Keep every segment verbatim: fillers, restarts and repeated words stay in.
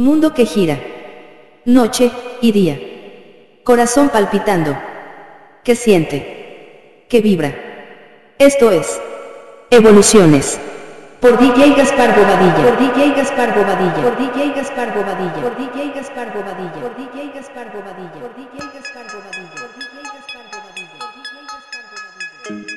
Mundo que gira. Noche y día. Corazón palpitando. Que siente. Que vibra. Esto es Evoluciones. Por D J Gaspar Bobadilla. Por D J Gaspar Bobadilla. Por D J Gaspar Bobadilla. Por D J Gaspar Bobadilla. Por D J Gaspar Bobadilla. Por D J Gaspar Bobadilla. Por D J Gaspar Bobadilla. Por D J Gaspar Bobadilla.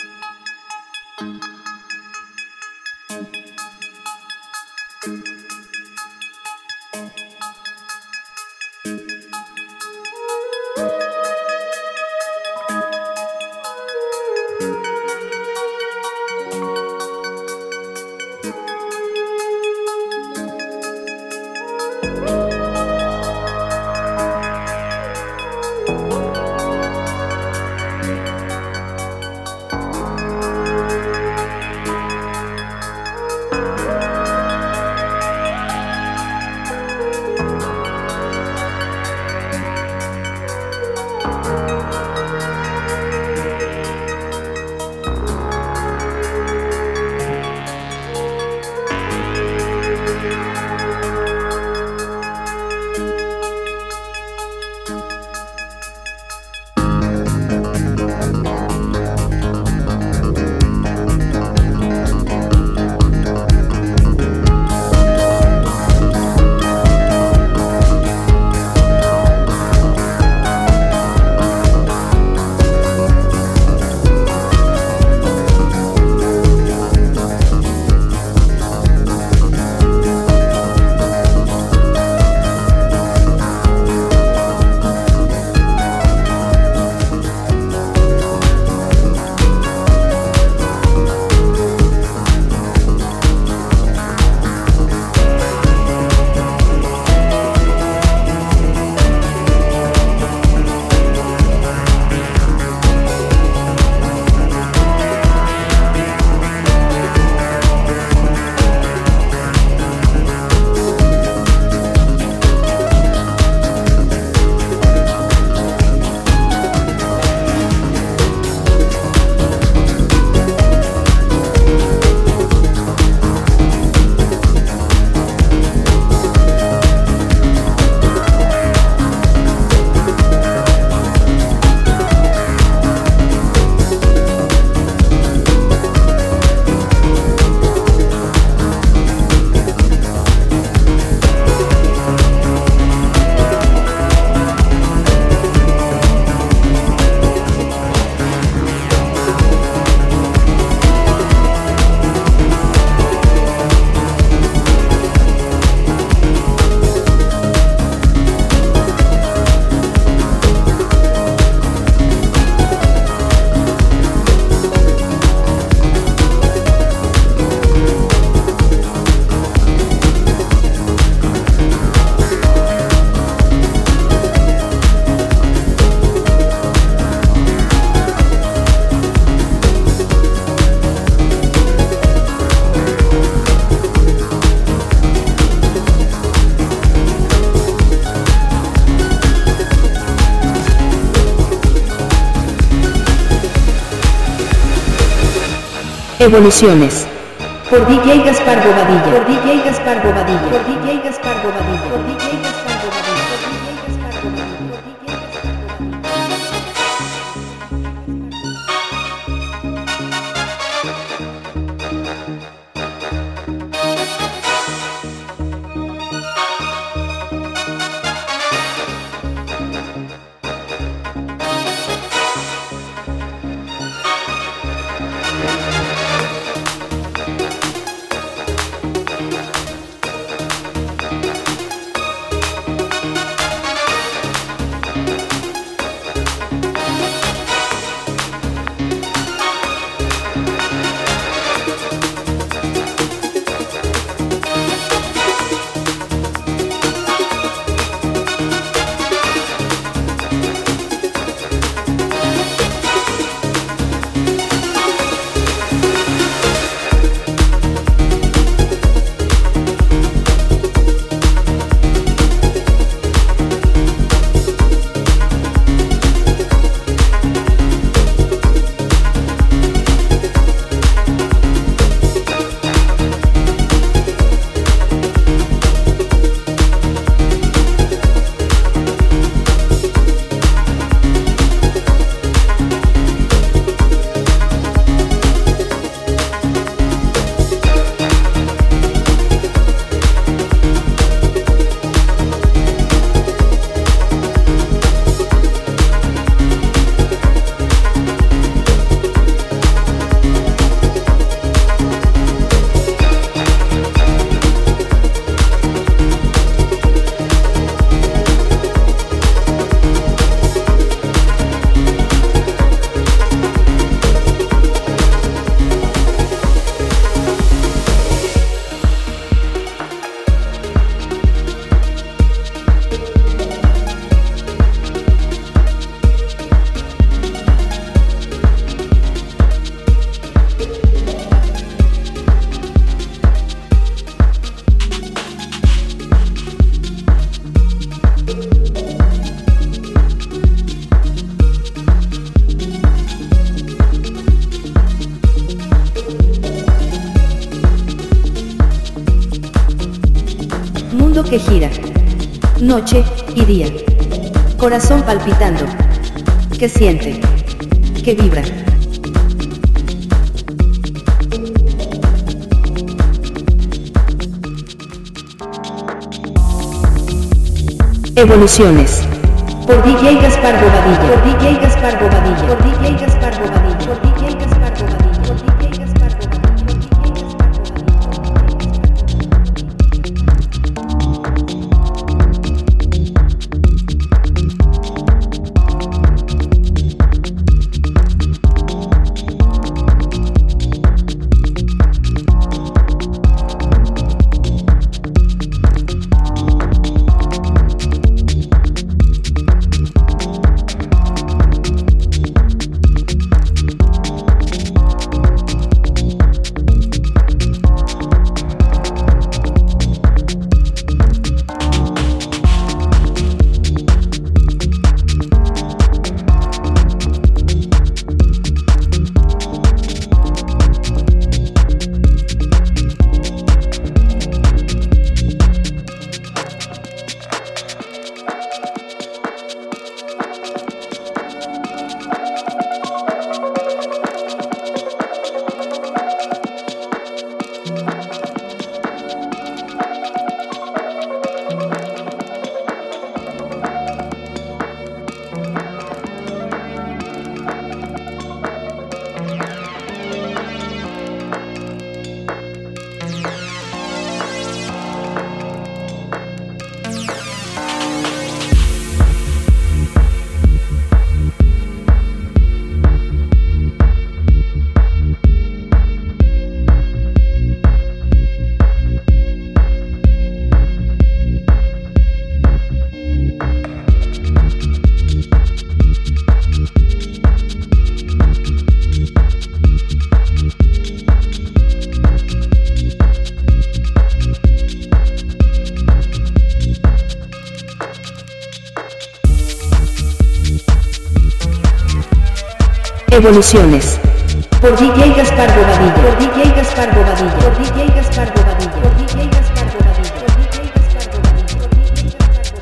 Evoluciones. Por D J Gaspar Bobadilla. Por D J Gaspar Bobadilla. Por D J Gaspar Bobadilla. Por D J Gaspar Bobadilla. Por D J Gaspar Bobadilla. Por D J Gaspar Bobadilla. Mundo que gira. Noche y día. Corazón palpitando. Que siente. Que vibra. Evoluciones. Por D J Gaspar Bobadilla. Por D J Gaspar Bobadilla. Por D J Gaspar Bobadilla. Por D J Gaspar Bobadilla. Por D J Gaspar Evoluciones. Por D J Gaspar Bobadilla. Por D J Gaspar Bobadilla. Por D J Gaspar Bobadilla. Por D J Gaspar Bobadilla. Por D J Gaspar Bobadilla. Por D J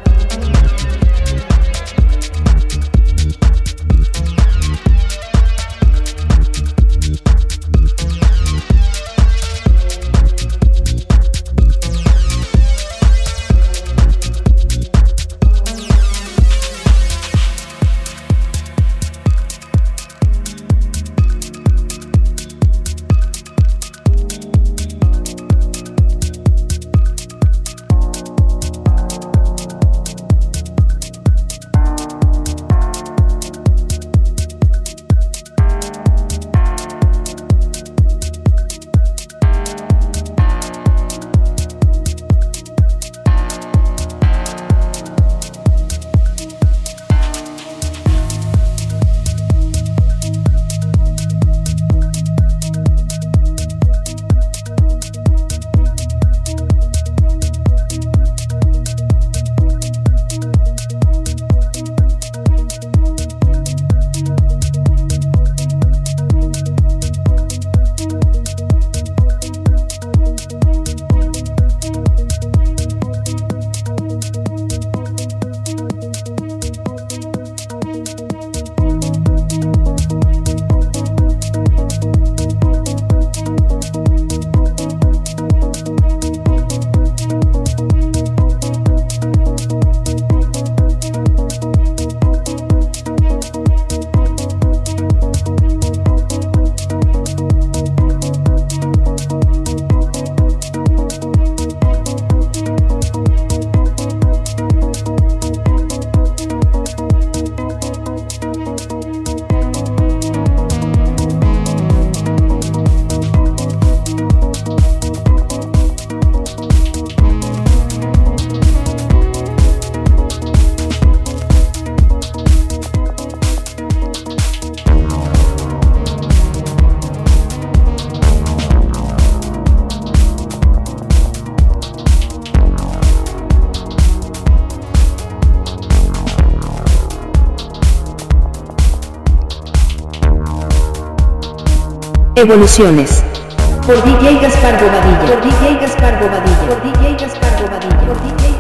Evoluciones. Por D J Gaspar Bobadilla. Por D J Gaspar Bobadilla. Por D J Gaspar Bobadilla. Por D J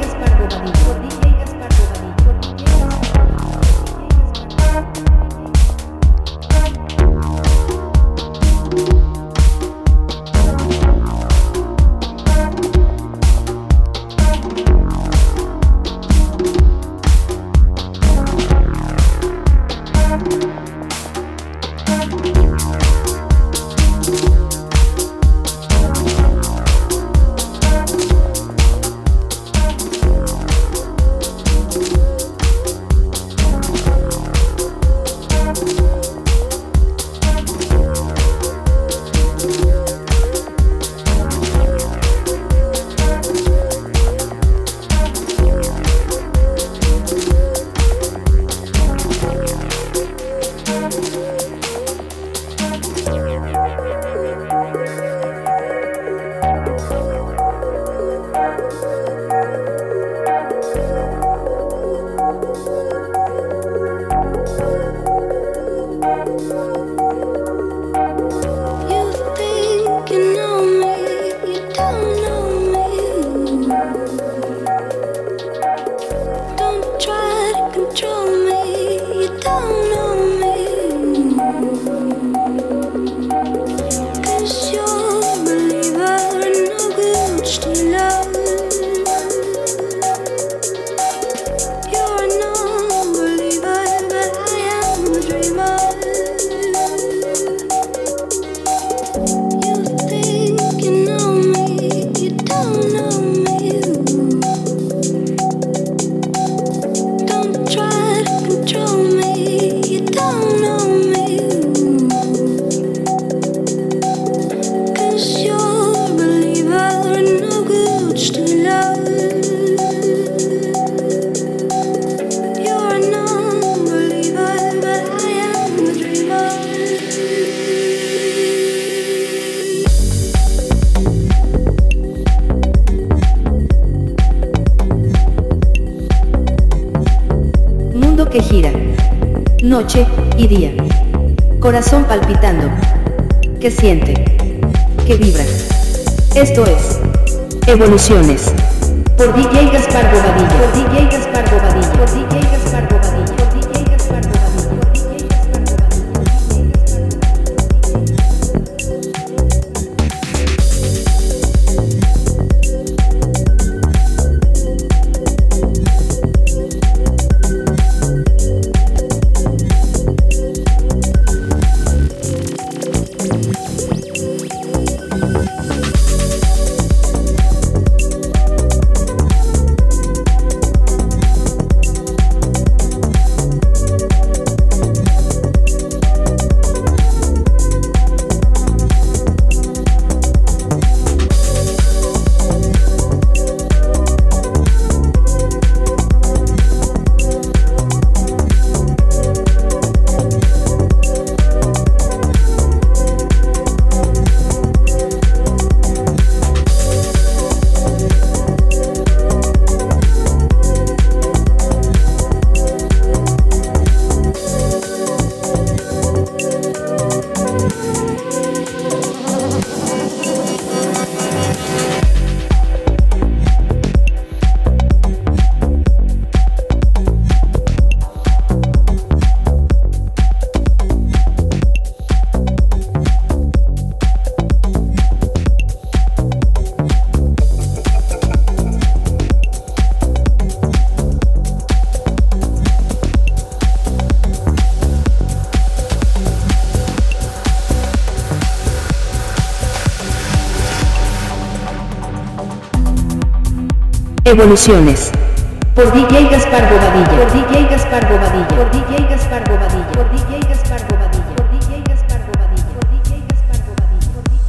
que gira, noche y día, corazón palpitando, que siente, que vibra. Esto es Evoluciones, por D J Gaspar Bobadilla, por D J Gaspar Bobadilla, por D J Gaspar Bobadilla, por D J Gaspar Bobadilla, por D J Gaspar Evoluciones, por D J Gaspar Bobadilla, por D J Gaspar Bobadilla, por D J Gaspar Bobadilla, por D J Gaspar Bobadilla, por D J Gaspar Bobadilla, por D J Gaspar Bobadilla, por D J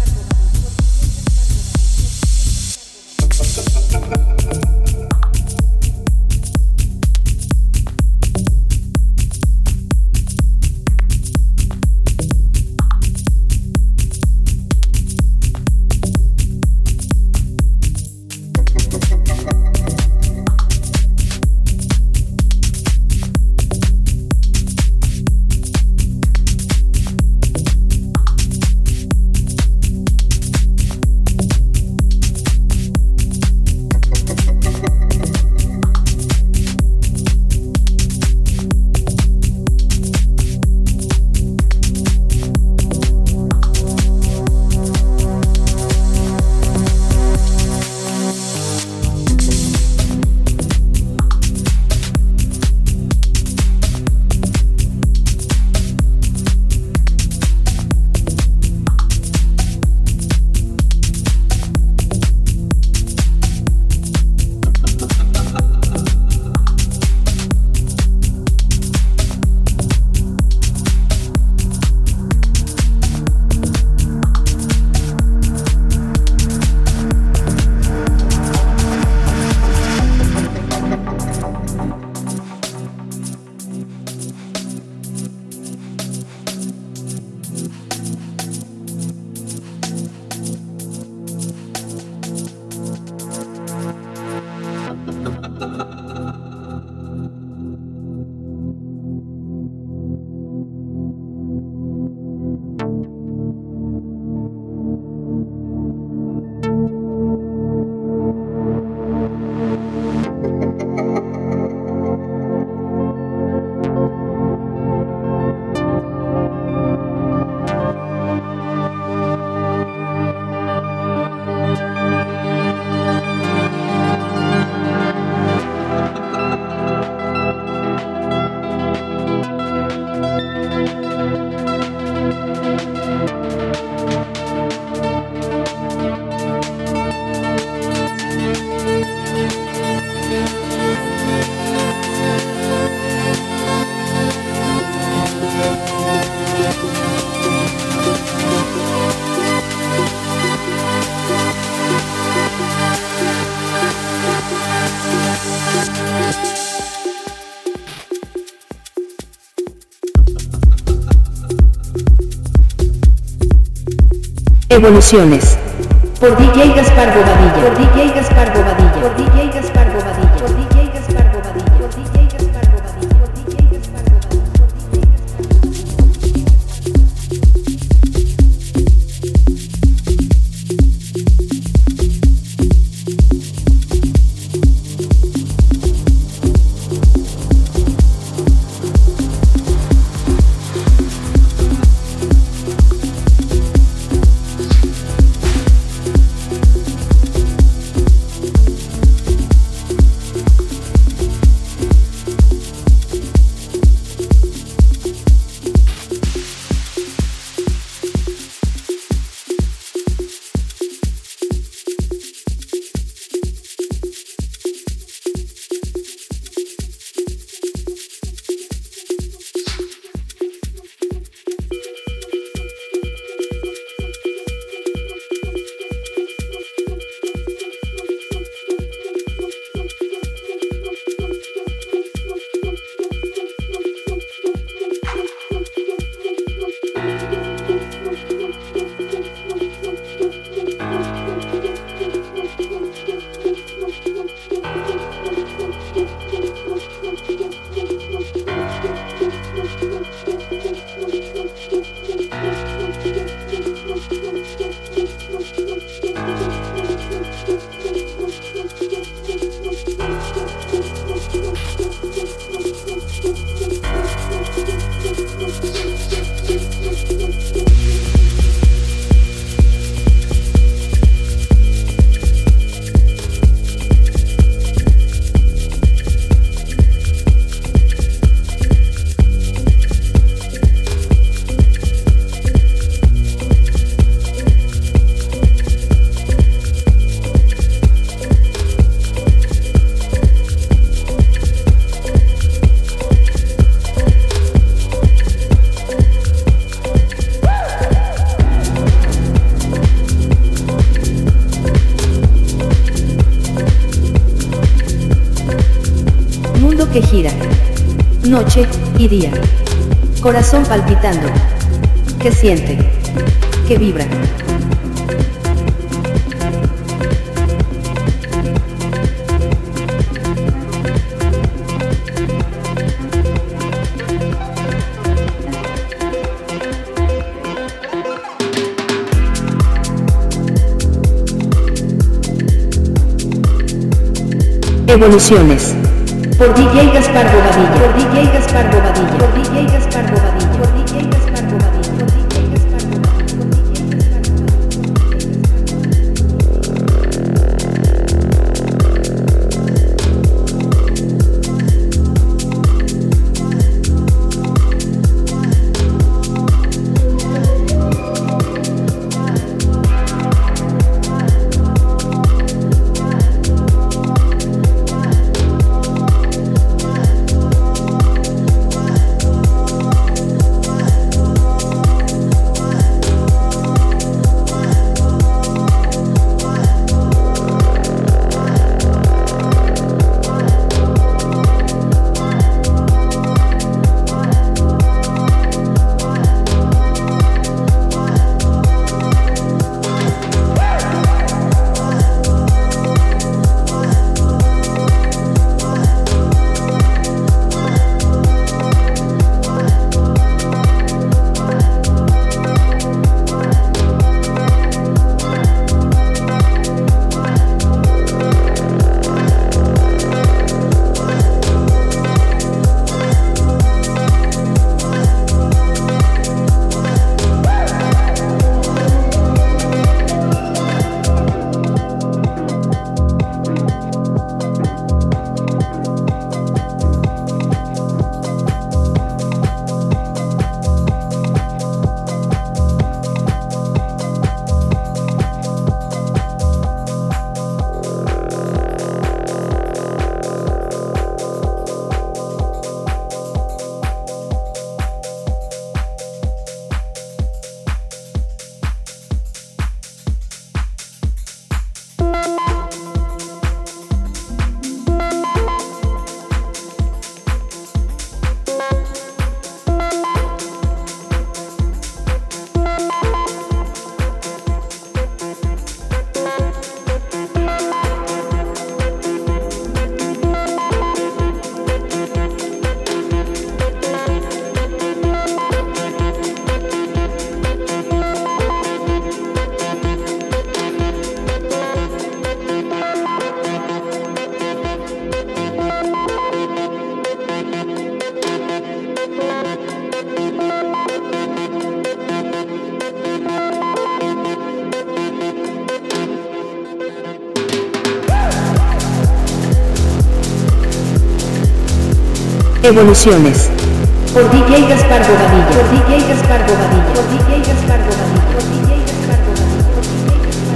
Evoluciones, por D J Gaspar Bobadilla, por D J Gaspar Bobadilla, por D J Gaspar Bobadilla, por D J Gaspar Bobadilla, por D J Gaspar Bobadilla, por D J que gira, noche y día. Corazón palpitando, que siente, que vibra. Evoluciones. Por D J Gaspar Bobadilla. Por D J Gaspar Bobadilla. Por D J Gaspar Bobadilla. Por D J Gaspar Bobadilla. Por D J Gaspar Evoluciones. Por D J Gaspar Bobadilla. Por D J Gaspar Bobadilla. Por D J Gaspar Bobadilla. Por D J Gaspar Bobadilla. Por D J Gaspar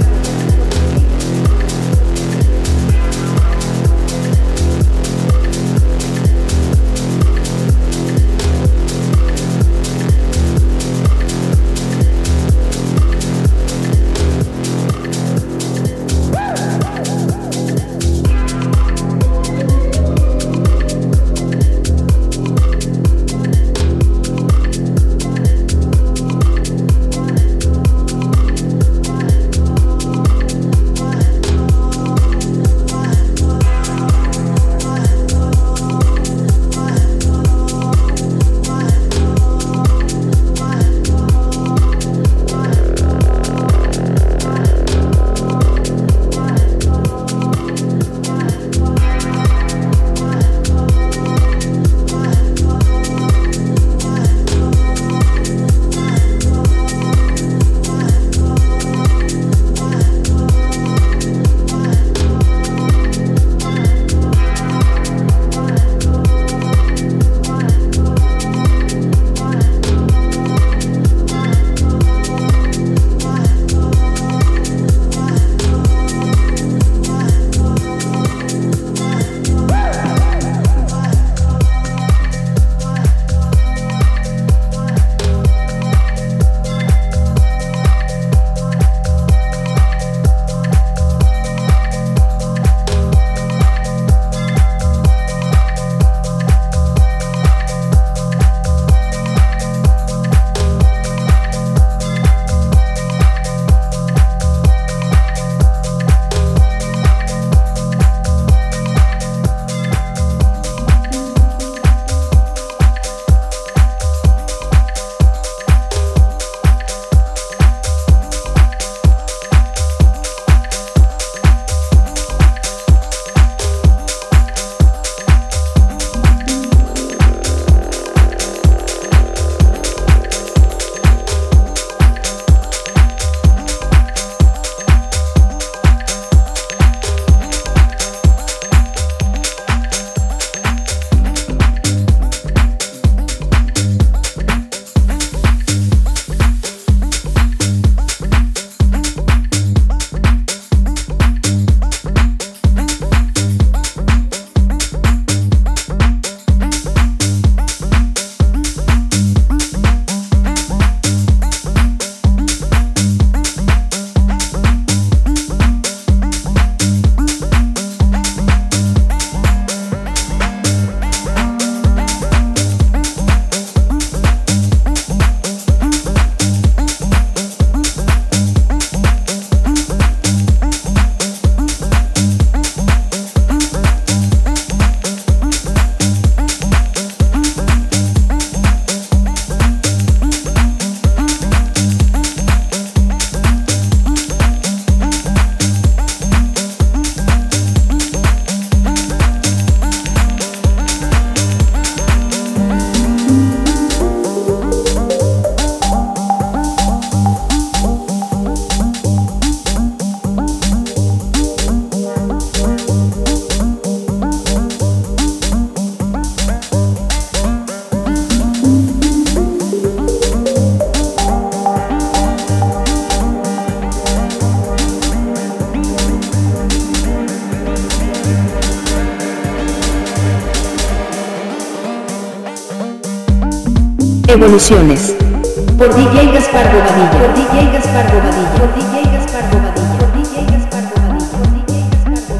Evoluciones. Por D J Gaspar Bobadilla. Por D J Gaspar Bobadilla. Por D J Gaspar Bobadilla. Por D J Gaspar Bobadilla. Por D J Gaspar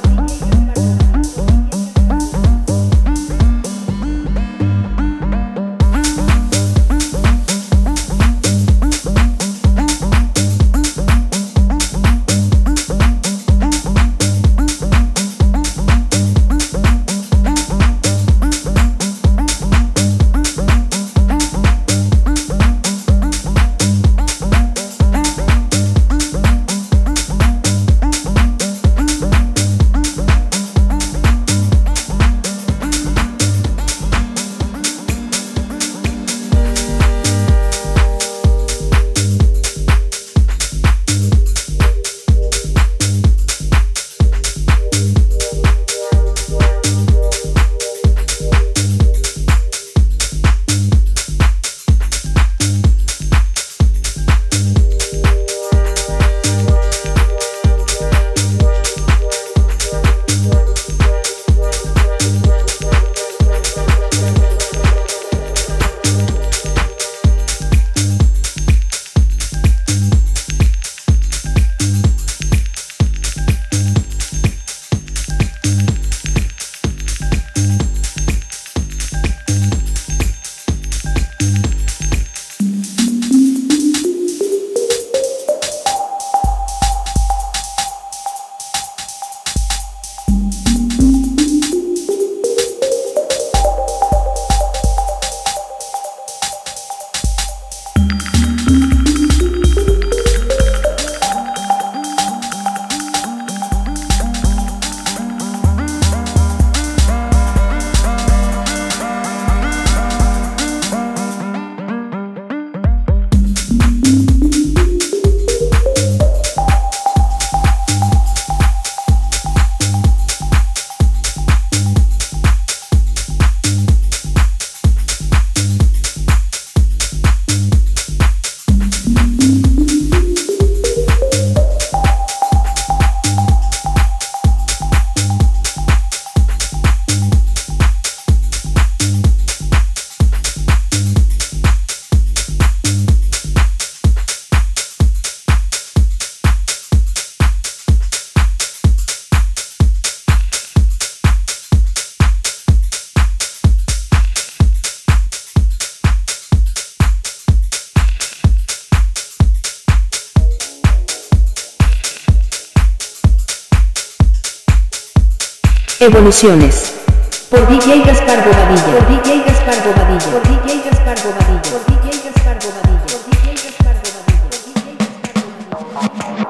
Evoluciones. Por D J Gaspar Bobadilla. Por D J Gaspar Bobadilla. Por D J Gaspar Bobadilla. Por D J Gaspar Bobadilla. Por D J Gaspar Bobadilla. Por D J Gaspar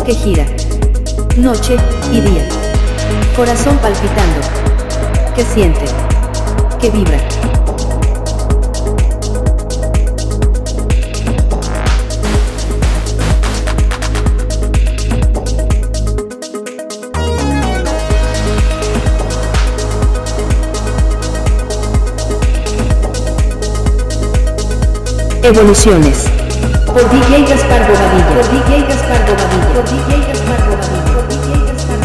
que gira, noche y día. Corazón palpitando, que siente, que vibra. Evoluciones. Por D J Gaspar Bobadilla. Por D J Gaspar Bobadilla. Por D J Gaspar Bobadilla. Por D J Gaspar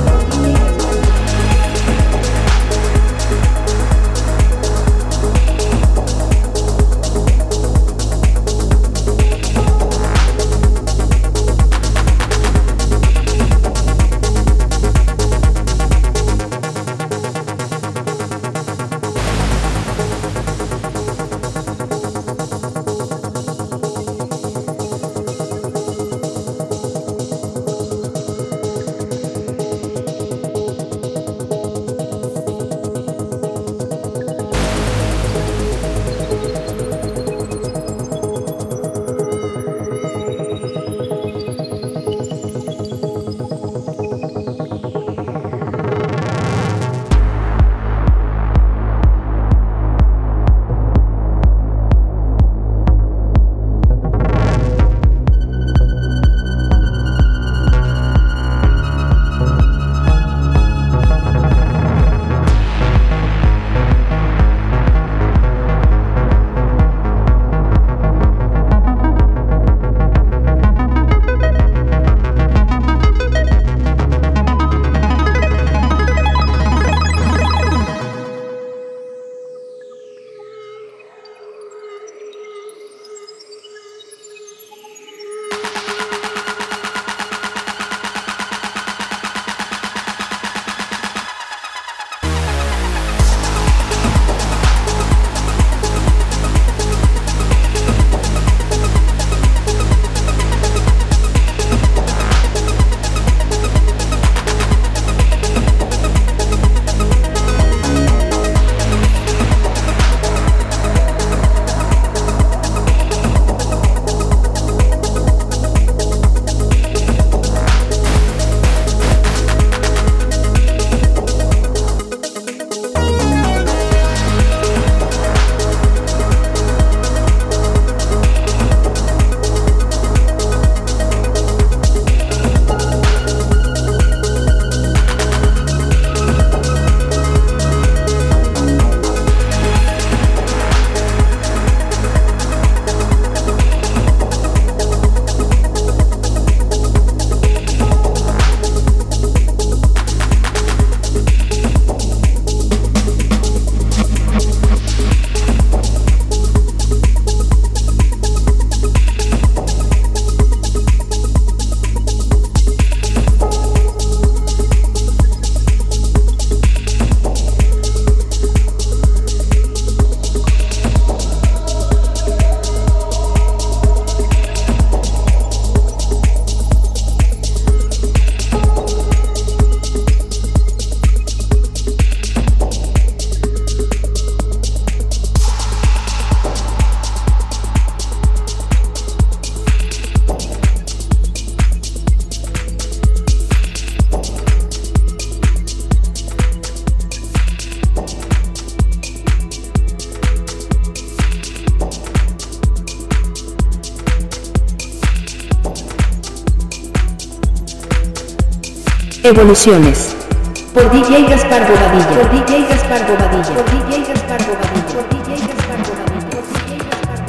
Evoluciones. Por D J Gaspar Bobadilla. Por D J Gaspar Bobadilla. Por D J Gaspar Bobadilla. Por D J Gaspar Bobadilla. Por D J Gaspar Bobadilla. Por D J Gaspar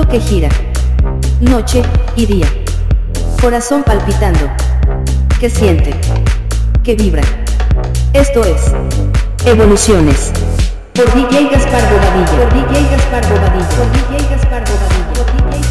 mundo que gira, noche y día, corazón palpitando, que siente, que vibra. Esto es Evoluciones. Por D J Gaspar Bobadilla. Por D J Gaspar Bobadilla. Por D J Gaspar Bobadilla. Por D J Gaspar Bobadilla.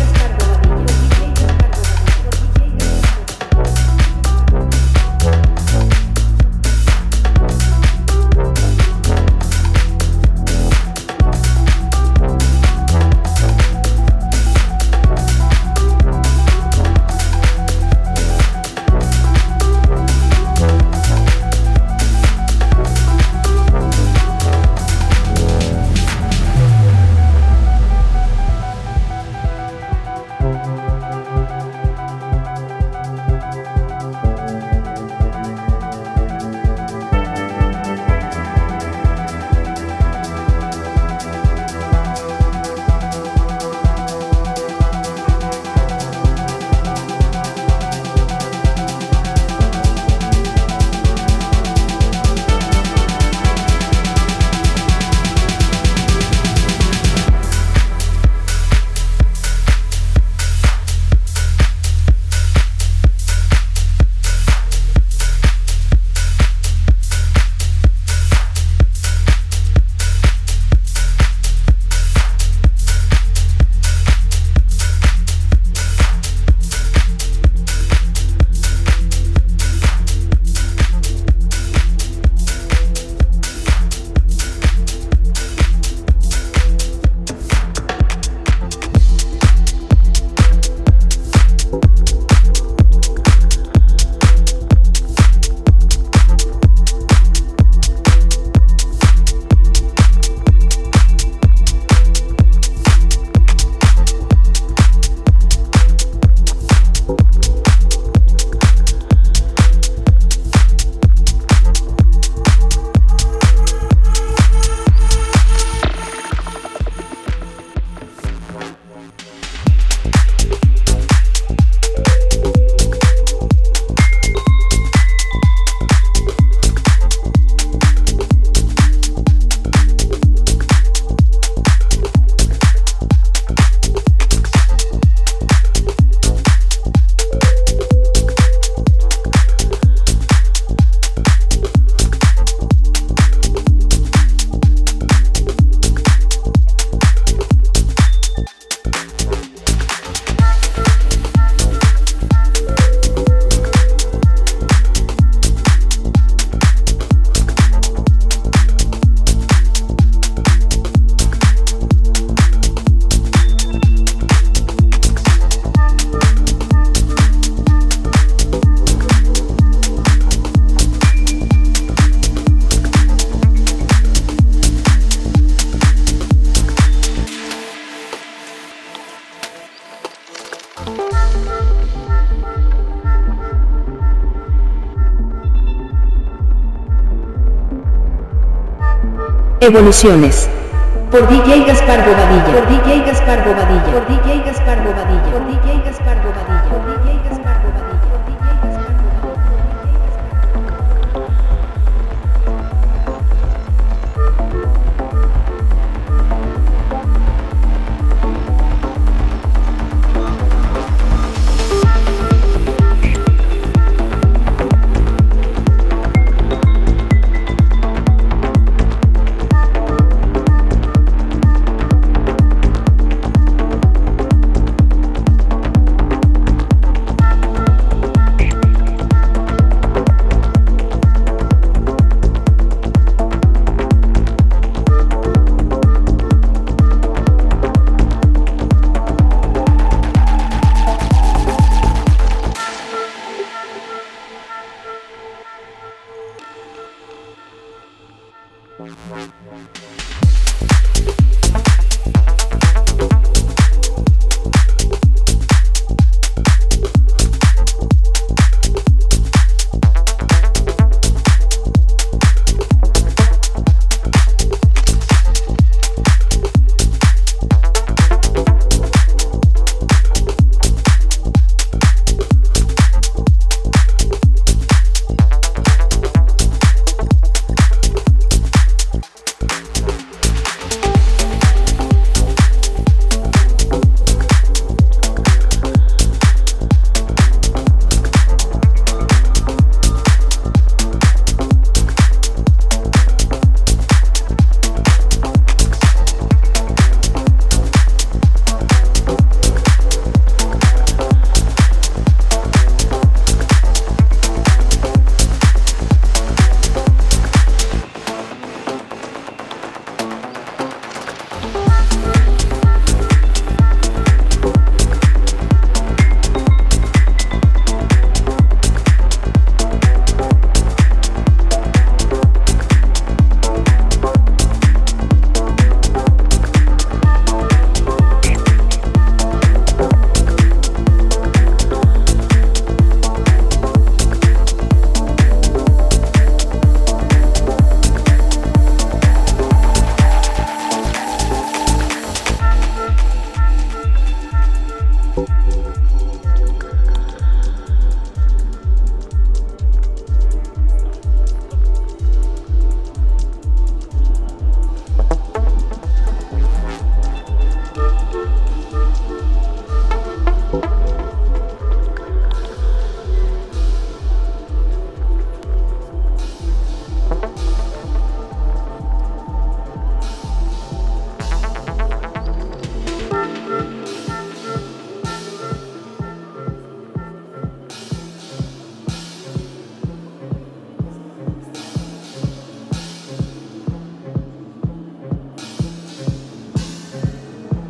Evoluciones. Por D J Gaspar Bobadilla. Por D J Gaspar Bobadilla. Por D J Gaspar Bobadilla. Por D J Gaspar Bobadilla. Por D J Gaspar Bobadilla. Por D J Gaspar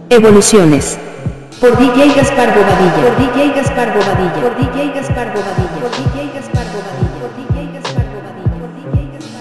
Evoluciones. Por D J Gaspar Bobadilla. Por D J Gaspar Bobadilla. Por D J Gaspar Bobadilla. Por D J Gaspar Bobadilla. Por D J Gaspar Bobadilla. Por D J Gaspar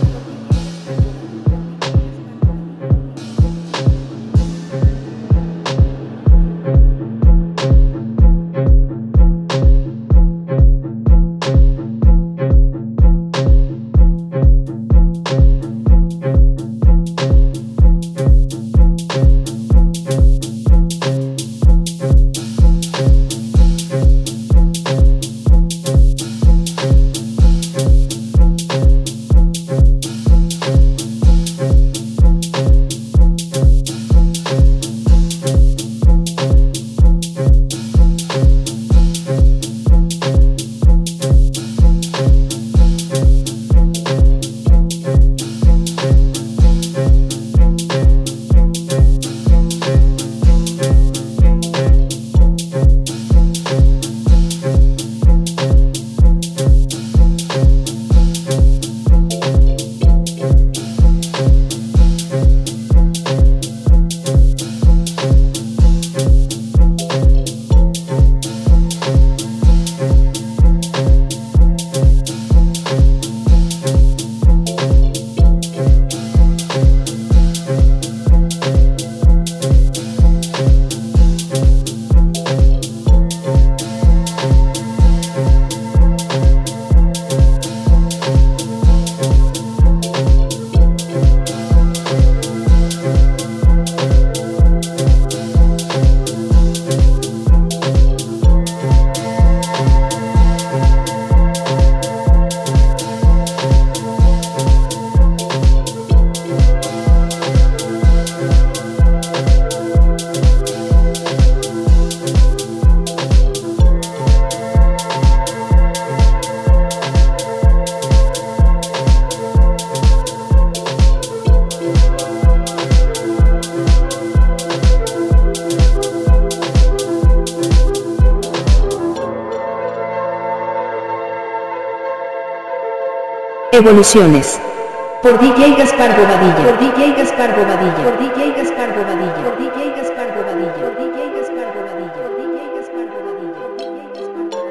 Evoluciones. Por D J Gaspar Bobadilla. Por D J Gaspar Bobadilla. Por D J Gaspar Bobadilla. Por D J Gaspar Bobadilla. Por D J Gaspar Bobadilla. Por D J Gaspar Bobadilla. Por D J Gaspar Bobadilla.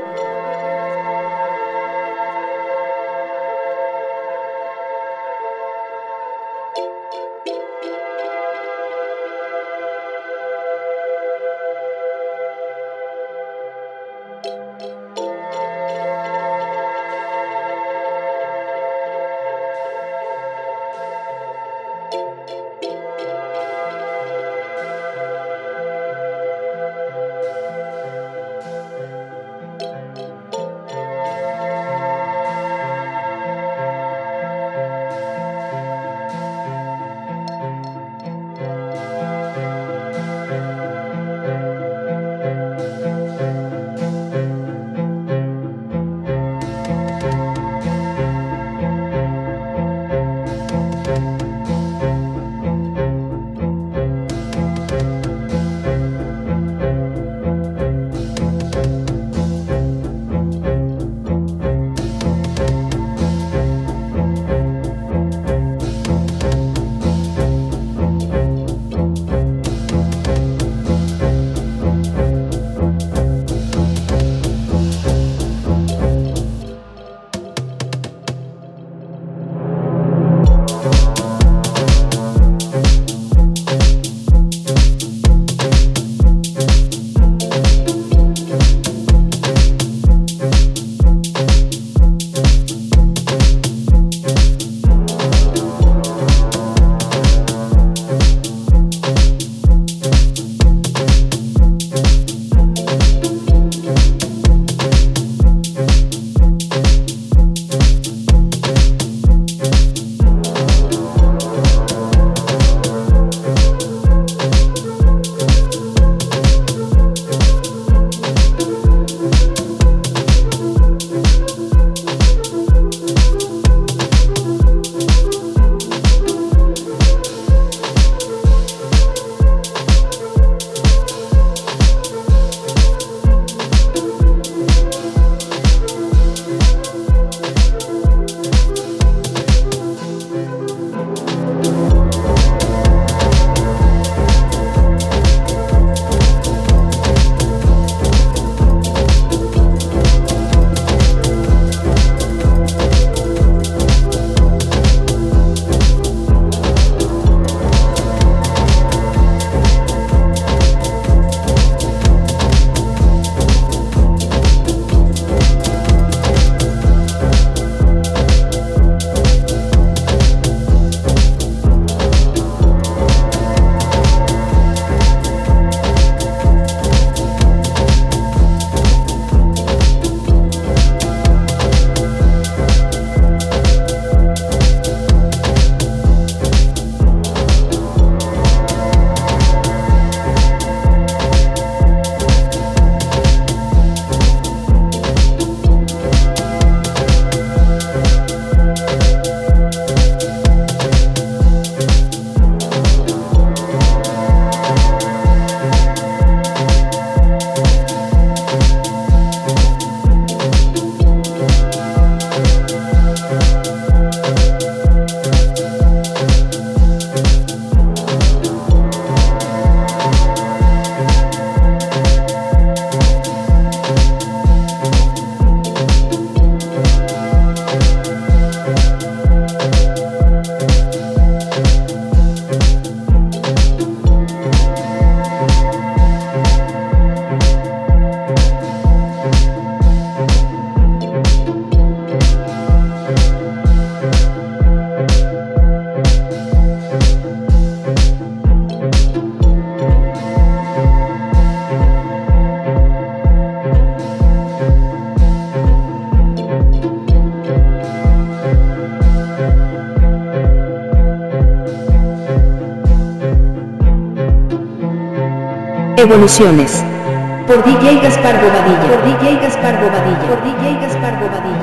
Evoluciones. Por D J Gaspar Bobadilla. Por D J Gaspar Bobadilla. Por D J Gaspar Bobadilla.